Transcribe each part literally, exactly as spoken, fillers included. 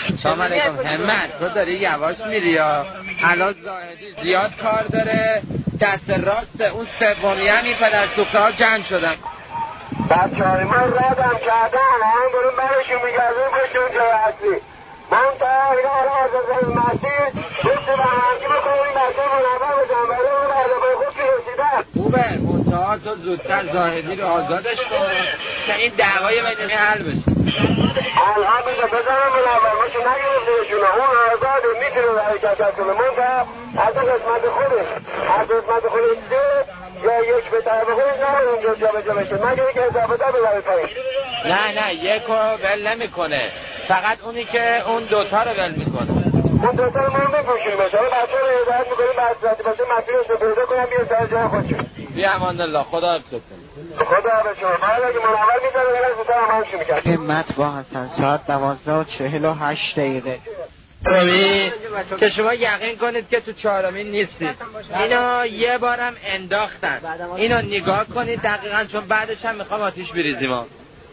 سلام علیکم. همت تو داری یواش میری یا الان زاهدی زیاد کار داره، دست راست اون سومی هم این پدر سوخته‌ها جمع شدن. بچه های من رادم کردن هم برون برشون میگردون بشون جای هستی من تا اینا حالا از از مسیر دوستی به همکی بکنم این مسیر منور بزن ولی اون برده بای خود که رسیدن خوبه منتها تو زودتر زاهدی رو آزادش کن که این دعوای بینی حل بشه. الان میگه بزنم منور ماشو نگرفته بشونه اون آزاده میتونه حرکت کنه من تا از قسمت خودش از قسمت خودش زید یا یک به طرف خودش نمید اونجا جا به جا بشه مگه یک اضافه دا بزنه پایین. نه نه یک رو ول نمی کنه، فقط اونی که اون دوتا رو ول میکنه. اون دوتا رو من بپوشیم بشه بچه رو هدایت میکنیم بعد باشه مسیرش رو پیدا کنم بیا سر جای خودشون. بیا امان الله خدا حفظت کنیم. خدا به شما باید اگه منور میزنه یه لحظه زودتر همانشو میکرد. همت با حسن ساعت دوازده و چهل و هشت دقیقه روی که شما یقین کنید که تو چهارمین نیستید. اینو یه بارم انداختن، اینو نگاه کنید دقیقا چون بعدش هم میخوام آتیش بریزیم ها.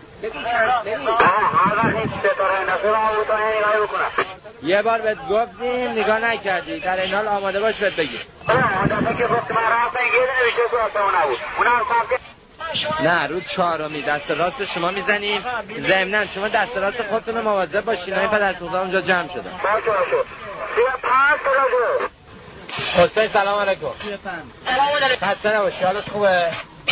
یه بار بهت گفتیم نگاه نکردی، در این حال آماده باش بهت بگی. نه رو چهارمی دست راست شما میزنیم، ضمناً شما دست راست خودتون رو مواظب باشین. این پدر سوخته اونجا جمع شدن. حسین سلام علیکم. خسته نباشی، حالت خوبه؟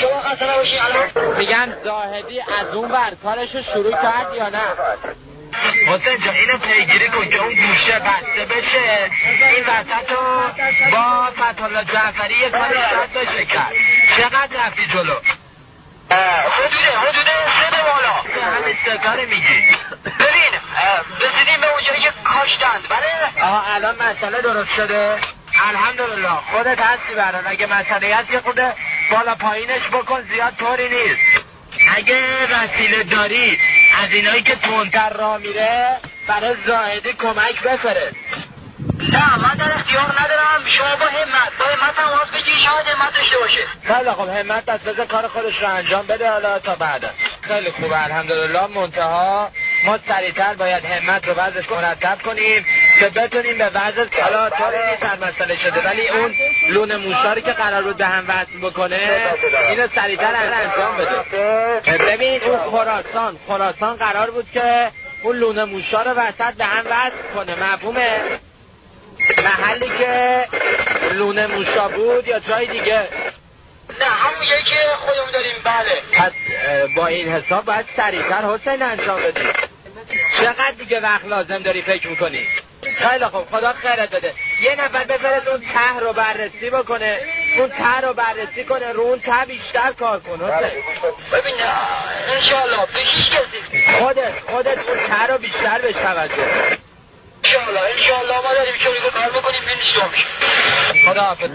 میگن زاهدی از اون ور کارشو شروع کرد یا نه؟ حسین جا اینو پیگیری کن که اون گوشه بسته بشه، این وسط رو با فتحالله جعفری یه کاری شد بشه کرد. چقدر رفتی جلو؟ حدوده حدوده سه به بالا همین سه کاره میگی. ببین رسیدیم به اونجایی که کاشتند بله؟ آها الان مسئله درست شده؟ الحمدلله. خودت هستی بران اگه مسئله هست یه خود بالا پایینش بکن، زیاد طوری نیست. اگه وسیله داری از اینایی که تونتر راه میره برای زاهدی کمک بفرست. نه من در اختیار ندارم، شما با همت با همت هم واز بگی شاید همت داشته باشه. خیلی خوب همت دست بزن کار خودش رو انجام بده حالا تا بعدا. خیلی خوبه الحمدلله. منتها ما سریعتر باید همت رو وضعش مرتب کنیم که بتونیم به وضع حالا طوری نیست هر مسئله شده ولی اون لونه موشاری که قرار بود به هم وصل بکنه اینو سریعتر انجام بده. ببین اون خراسان خراسان قرار بود که اون لونه موشا رو وسط به هم وصل کنه، مفهومه؟ محلی که لونه موشا بود یا جای دیگه؟ نه همون یکی که خودمون داریم. بله پس با این حساب باید سریعتر حسین انجام بدی. چقدر دیگه وقت لازم داری فکر میکنی؟ خیلی خوب خدا خیرت بده. یه نفر بفرست اون ته رو بررسی بکنه، اون ته رو بررسی کنه، رو اون ته بیشتر کار کن حسین. ببین انشالله بشیش کسی خودت خودت اون ته رو بیشتر بهش توجه. انشالله انشالله ما داریم که کار بکنیم بینش جا میشه. خدا حافظ.